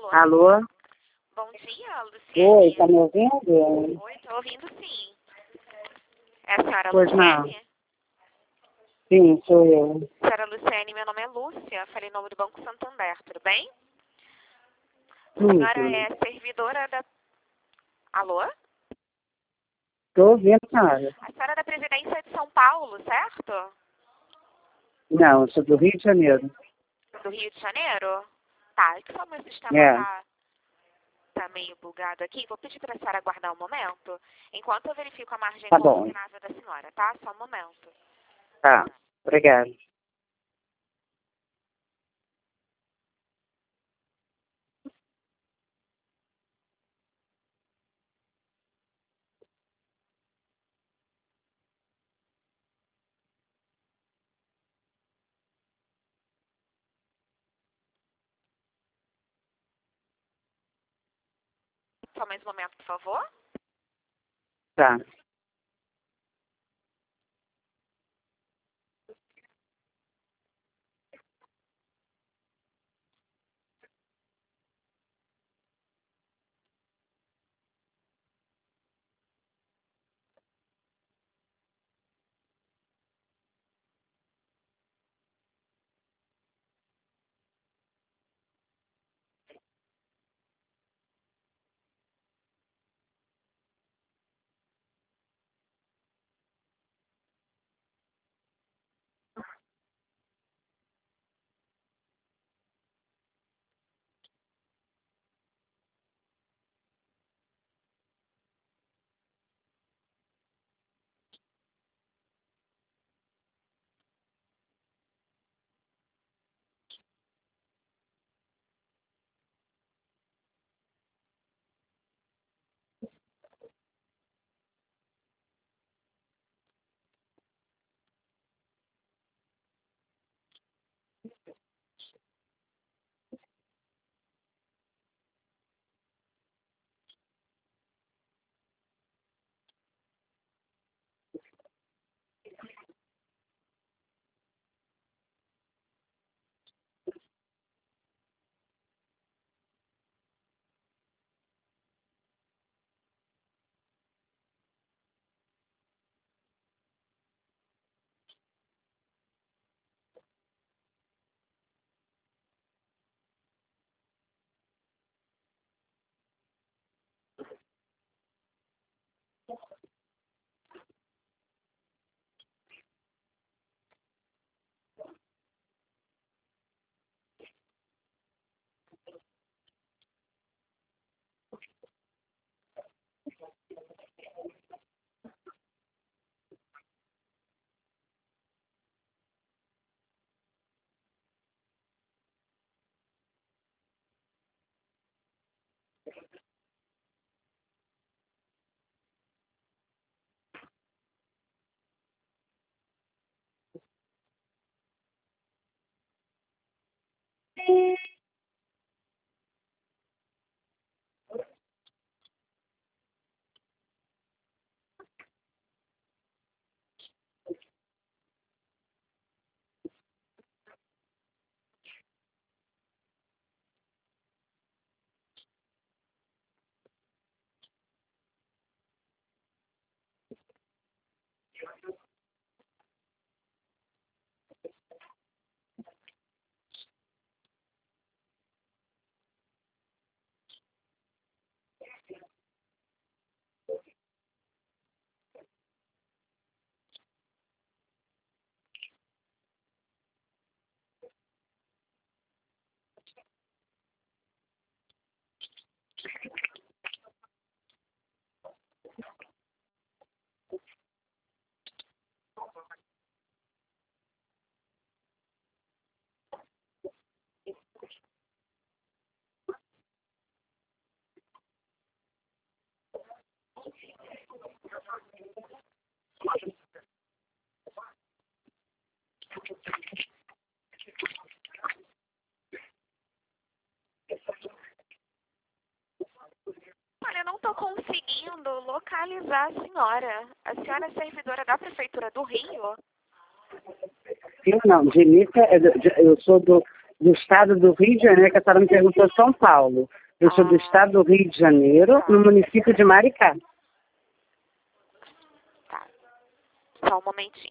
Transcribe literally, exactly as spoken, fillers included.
Alô? Bom dia, Luciene. Oi, tá me ouvindo? Oi, tô ouvindo sim. É a senhora Pois não. Luciene? Sim, sou eu. Senhora Luciene, meu nome é Lúcia, falei em nome do Banco Santander, tudo bem? A Tudo. senhora é servidora da... Alô? Tô ouvindo, senhora. A senhora é da Presidência de São Paulo, certo? Não, eu sou do Rio de Janeiro. Do Rio de Janeiro? Tá, é que só meu sistema É. tá, tá meio bugado aqui. Vou pedir para a senhora aguardar um momento, enquanto eu verifico a margem Tá bom. consignável da senhora, tá? Só um momento. Tá, obrigada. Só mais um momento, por favor. Tá. Olha, eu não estou conseguindo localizar a senhora. A senhora é servidora da Prefeitura do Rio? Eu não, Genica, é do- de- eu sou do, Do estado do Rio de Janeiro, que a senhora me perguntou São Paulo. Eu sou do Ah. estado do Rio de Janeiro, no município de Maricá. Tá. Só um momentinho.